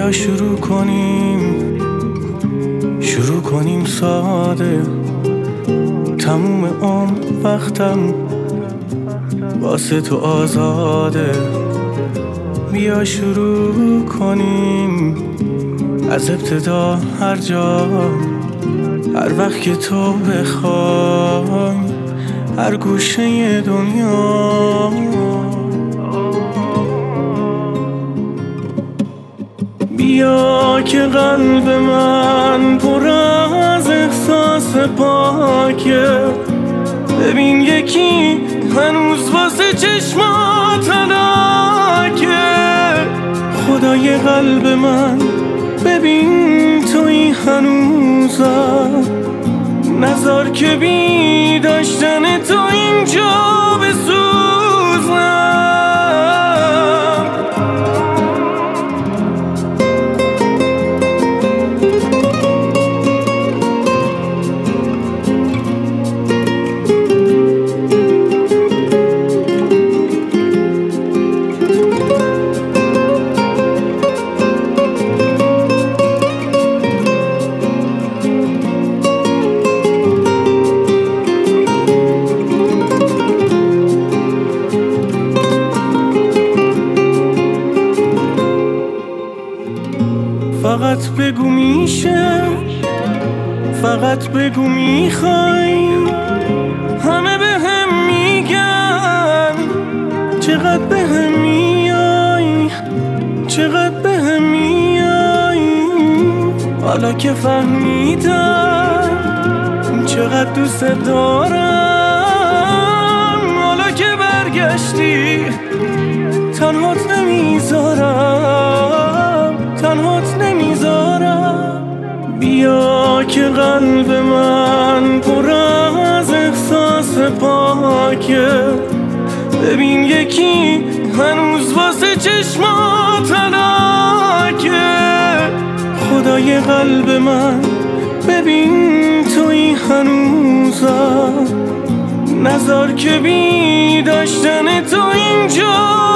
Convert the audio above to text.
بیا شروع کنیم ساده. تموم عمر وقتم واسه تو آزاده. بیا شروع کنیم از ابتدا هر جا، هر وقت که تو بخوای، هر گوشه دنیا. بیا که قلب من پر از احساس پاکه. ببین یکی هنوز واسه چشمات هلاکه. خدای قلب من ببین توی هنوزم، نذار که بی داشتن تو اینجا بسوزم. فقط بگو میشه، فقط بگو میخوای. همه به هم میگن چقدر به هم میای، چقدر به هم میای. حالا که فهمیدم چقدر دوست دارم، حالا که برگشتی تنهات نمیذارم، تنهات نمیذارم. بیا که قلب من پر از احساس پاکه. ببین یکی هنوز واسه چشمات هلاکه. خدای قلب من ببین توی هنوزم، نذار که بی داشتن تو اینجا